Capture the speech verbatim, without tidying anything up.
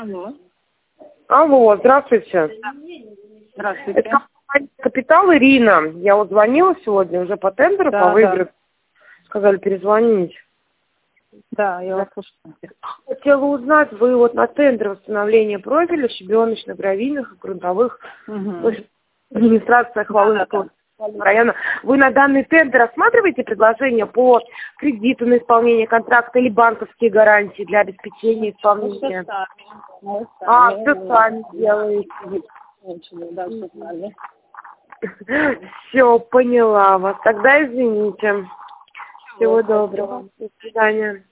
Алло. Алло, здравствуйте. Здравствуйте. Это компания «Капитал», Ирина. Я вот звонила сегодня уже по тендеру, Да, по выбору. да. Сказали перезвонить. Да, я вас слушаю. Хотела узнать, вы вот на тендер восстановления профиля щебеночно-гравийных и грунтовых Угу. администрациях Волынского района. Вы на данный тендер рассматриваете предложения по кредиту на исполнение контракта или банковские гарантии для обеспечения исполнения? Мы А, сами. все сами делаете. Ничего, да, все сами. Все, поняла вас. Тогда извините. Всего доброго. До свидания.